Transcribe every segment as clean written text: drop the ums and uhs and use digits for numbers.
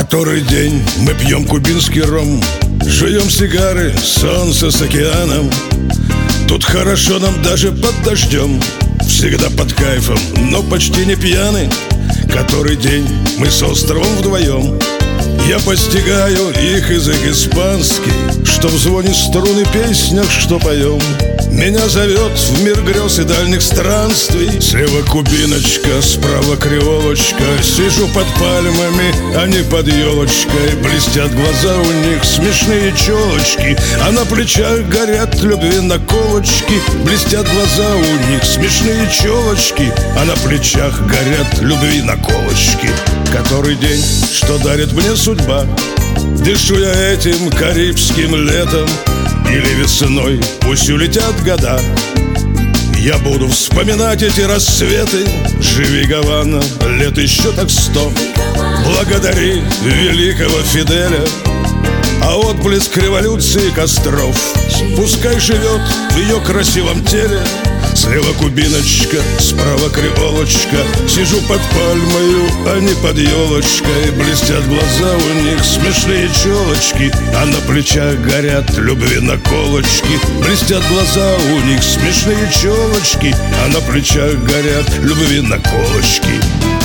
Который день мы пьем кубинский ром, жуем сигары, солнце с океаном. Тут хорошо нам даже под дождем, всегда под кайфом, но почти не пьяны. Который день мы с островом вдвоем. Я постигаю их язык испанский, что в звоне струн и песнях, что поем. Меня зовет в мир грез и дальних странствий. Слева кубиночка, справа креолочка. Сижу под пальмами, а не под елочкой. Блестят глаза у них, смешные челочки, а на плечах горят любви наколочки. Блестят глаза у них, смешные челочки, а на плечах горят любви наколочки. Который день, что дарит мне судьба, дышу я этим карибским летом. Или весной, пусть улетят года, я буду вспоминать эти рассветы. Живи, Гавана, лет еще так 100. Благодари великого Фиделя, а отблеск революции костров пускай живет в ее красивом теле. Слева кубиночка, справа креолочка. Сижу под пальмою, а не под елочкой. Блестят глаза у них, смешные челочки, а на плечах горят любви наколочки. Блестят глаза у них, смешные челочки, а на плечах горят любви наколочки.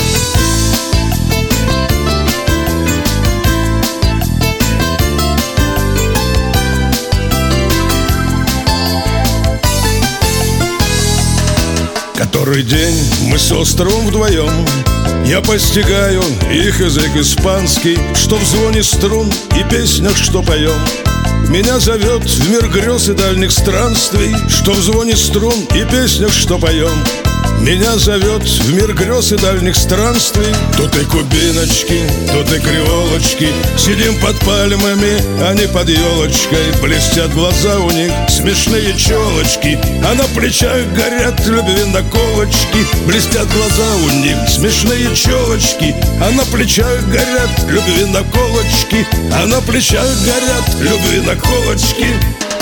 Который день мы с островом вдвоем. Я постигаю их язык испанский, что в звоне струн и песнях, что поем. Меня зовет в мир грез и дальних странствий, что в звоне струн и песнях, что поем. Меня зовет в мир грез и дальних странствий. Тут и кубиночки, тут и креолочки. Сидим под пальмами, а не под елочкой. Блестят глаза у них, смешные челочки, а на плечах горят любви наколочки. Блестят глаза у них, смешные челочки, а на плечах горят любви наколочки, а на плечах горят любви наколочки.